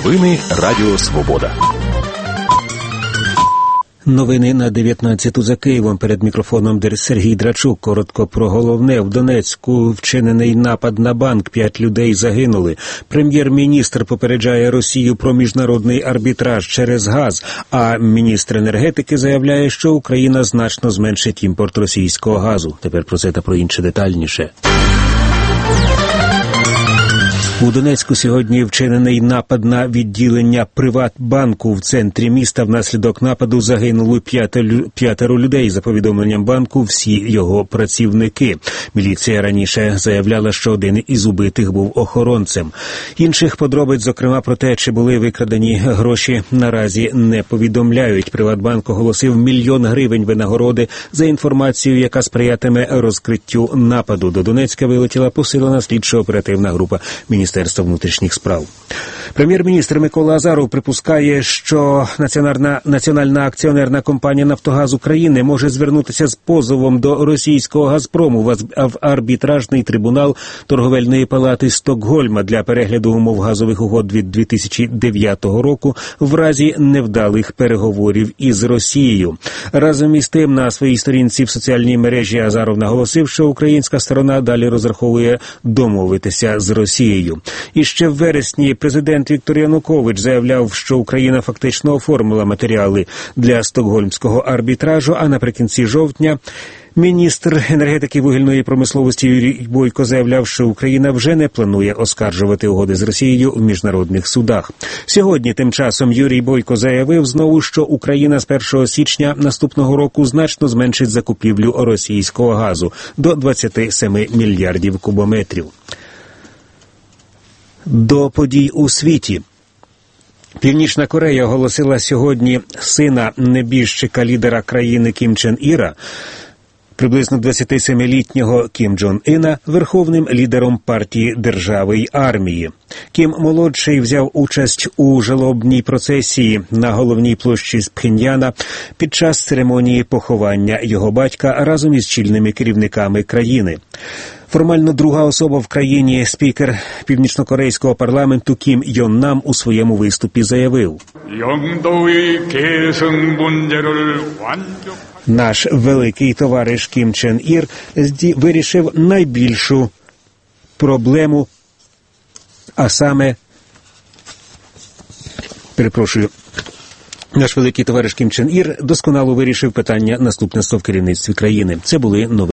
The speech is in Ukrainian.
Новини Радіо Свобода. Новини на 19-ту за Києвом. Перед мікрофоном Сергій Драчук. Коротко про головне. В Донецьку вчинений напад на банк. 5 людей загинули. Прем'єр-міністр попереджає Росію про міжнародний арбітраж через газ. А міністр енергетики заявляє, що Україна значно зменшить імпорт російського газу. Тепер про це та про інше детальніше. У Донецьку сьогодні вчинений напад на відділення Приватбанку в центрі міста. Внаслідок нападу загинули 5 людей. За повідомленням банку, всі його працівники. Міліція раніше заявляла, що один із убитих був охоронцем. Інших подробиць, зокрема про те, чи були викрадені гроші, наразі не повідомляють. Приватбанк оголосив 1 мільйон гривень винагороди за інформацію, яка сприятиме розкриттю нападу. До Донецька вилетіла посилена слідчо-оперативна група Міністерства внутрішніх справ. Прем'єр-міністр Микола Азаров припускає, що Національна акціонерна компанія «Нафтогаз України» може звернутися з позовом до російського «Газпрому» в арбітражний трибунал торговельної палати Стокгольма для перегляду умов газових угод від 2009 року в разі невдалих переговорів із Росією. Разом із тим, на своїй сторінці в соціальній мережі Азаров наголосив, що українська сторона далі розраховує домовитися з Росією. І ще в вересні президент Віктор Янукович заявляв, що Україна фактично оформила матеріали для стокгольмського арбітражу, а наприкінці жовтня міністр енергетики вугільної промисловості Юрій Бойко заявляв, що Україна вже не планує оскаржувати угоди з Росією в міжнародних судах. Сьогодні, тим часом, Юрій Бойко заявив знову, що Україна з 1 січня наступного року значно зменшить закупівлю російського газу до 27 мільярдів кубометрів. До подій у світі. Північна Корея оголосила сьогодні сина небіжчика лідера країни Кім Чен Іра, приблизно 27-літнього Кім Джон Іна, верховним лідером партії держави й армії. Кім-молодший взяв участь у жалобній процесії на головній площі Пхеньяна під час церемонії поховання його батька разом із чільними керівниками країни. Формально друга особа в країні, спікер північнокорейського парламенту Кім Йон Нам у своєму виступі заявив: «Наш великий товариш Кім Чен Ір вирішив найбільшу проблему, а саме, наш великий товариш Кім Чен Ір досконало вирішив питання наступництва в керівництві країни». Це були новини.